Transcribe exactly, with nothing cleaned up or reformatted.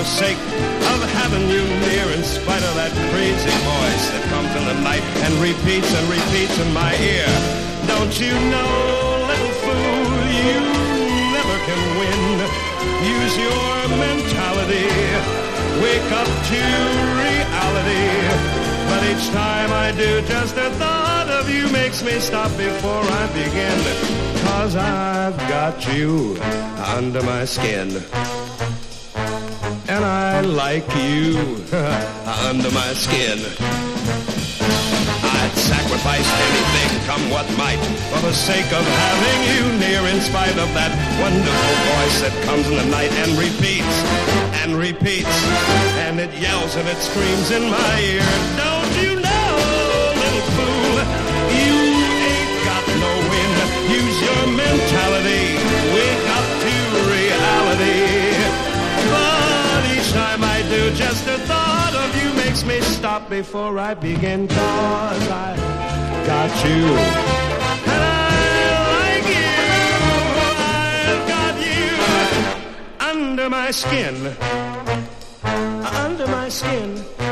the sake of having you near, in spite of that crazy voice that comes in the night and repeats and repeats in my ear. Don't you know, little fool, you never can win. Use your mentality, wake up to reality. But each time I do, just the thought of you makes me stop before I begin. 'Cause I've got you under my skin, and I like you under my skin. I'd sacrifice anything, come what might, for the sake of having you near, in spite of that wonderful voice that comes in the night and repeats and repeats, and it yells and it screams in my ear. Don't you know, little fool, you ain't got no wind. Use your mentality, wake up to reality. But each time I do, just the thought of you makes me stop before I begin. 'Cause I got you, and I like you. I've got you under my skin, under my skin.